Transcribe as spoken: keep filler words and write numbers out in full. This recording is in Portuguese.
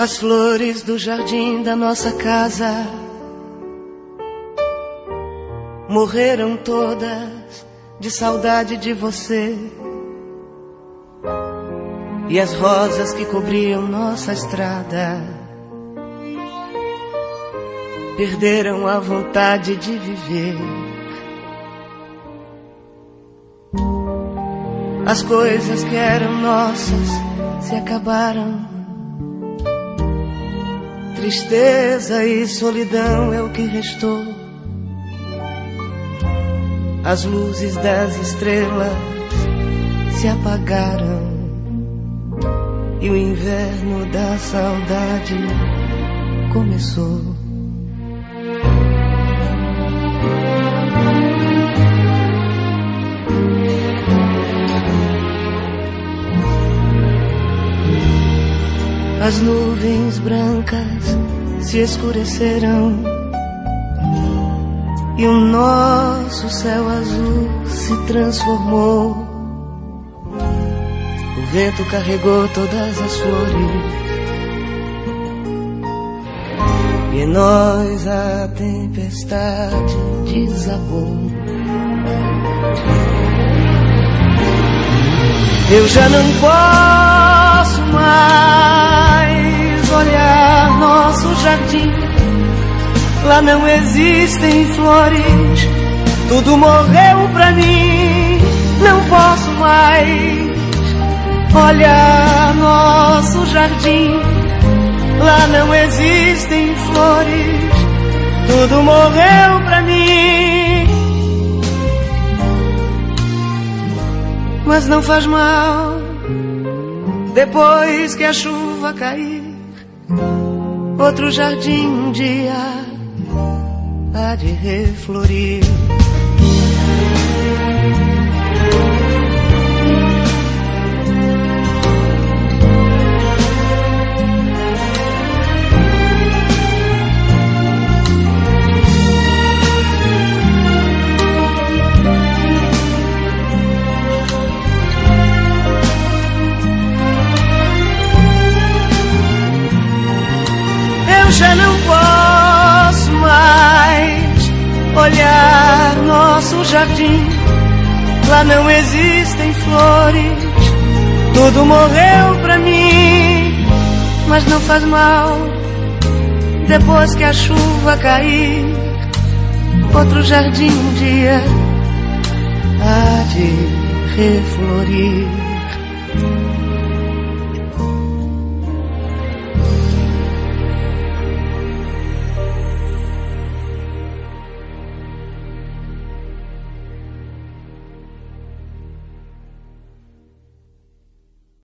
As flores do jardim da nossa casa morreram todas de saudade de você. E as rosas que cobriam nossa estrada perderam a vontade de viver. As coisas que eram nossas se acabaram. Tristeza e solidão é o que restou. As luzes das estrelas se apagaram e o inverno da saudade começou. As nuvens brancas se escureceram e o nosso céu azul se transformou. O vento carregou todas as flores e em nós a tempestade desabou. Eu já não posso mais olhar nosso jardim. Lá não existem flores, tudo morreu pra mim. Não posso mais olhar nosso jardim. Lá não existem flores, tudo morreu pra mim. Mas não faz mal, depois que a chuva cair, outro jardim um dia há de reflorir. Eu já não posso mais olhar nosso jardim. Lá não existem flores, tudo morreu pra mim. Mas não faz mal, depois que a chuva cair, outro jardim um dia há de reflorir.